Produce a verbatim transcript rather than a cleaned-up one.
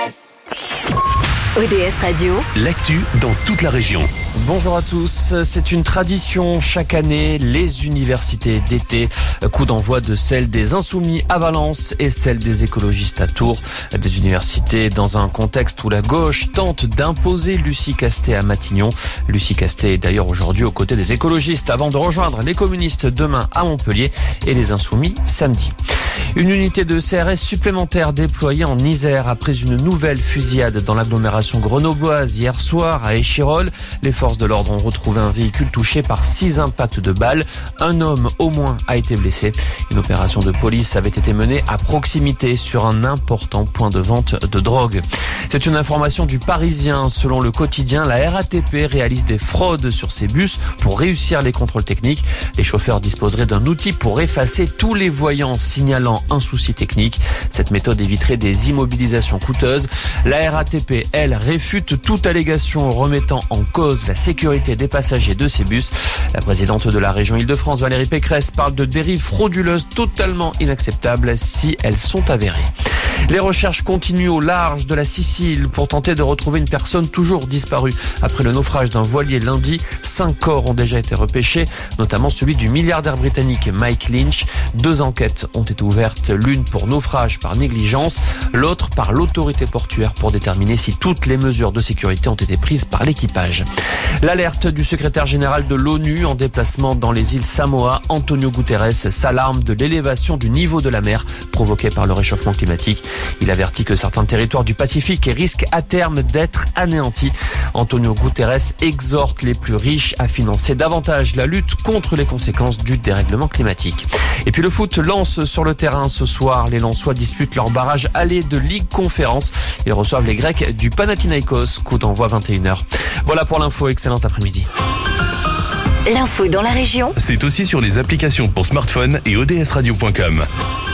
S. O D S Radio, l'actu dans toute la région. Bonjour à tous, c'est une tradition chaque année, les universités d'été. Coup d'envoi de celle des Insoumis à Valence et celle des écologistes à Tours. Des universités dans un contexte où la gauche tente d'imposer Lucie Castet à Matignon. Lucie Castet est d'ailleurs aujourd'hui aux côtés des écologistes avant de rejoindre les communistes demain à Montpellier et les Insoumis samedi. Une unité de C R S supplémentaire déployée en Isère après une nouvelle fusillade dans l'agglomération grenobloise hier soir à Échirolles. Les forces de l'ordre ont retrouvé un véhicule touché par six impacts de balles. Un homme au moins a été blessé. Une opération de police avait été menée à proximité sur un important point de vente de drogue. C'est une information du Parisien. Selon le quotidien, la R A T P réalise des fraudes sur ses bus pour réussir les contrôles techniques. Les chauffeurs disposeraient d'un outil pour effacer tous les voyants signalant un souci technique. Cette méthode éviterait des immobilisations coûteuses. La R A T P, elle, réfute toute allégation remettant en cause la sécurité des passagers de ces bus. La présidente de la région Île-de-France, Valérie Pécresse, parle de dérives frauduleuses totalement inacceptables si elles sont avérées. Les recherches continuent au large de la Sicile pour tenter de retrouver une personne toujours disparue. Après le naufrage d'un voilier lundi, cinq corps ont déjà été repêchés, notamment celui du milliardaire britannique Mike Lynch. Deux enquêtes ont été ouvertes, l'une pour naufrage par négligence, l'autre par l'autorité portuaire pour déterminer si toutes les mesures de sécurité ont été prises par l'équipage. L'alerte du secrétaire général de l'ONU en déplacement dans les îles Samoa, Antonio Guterres, s'alarme de l'élévation du niveau de la mer provoquée par le réchauffement climatique. Il avertit que certains territoires du Pacifique risquent à terme d'être anéantis. Antonio Guterres exhorte les plus riches à financer davantage la lutte contre les conséquences du dérèglement climatique. Et puis le foot lance sur le terrain ce soir. Les Lensois disputent leur barrage aller de Ligue Conférence. Ils reçoivent les Grecs du Panathinaikos. Coup d'envoi vingt et une heures. Voilà pour l'info. Excellent après-midi. L'info dans la région, C'est aussi sur les applications pour smartphone et O D S radio point com.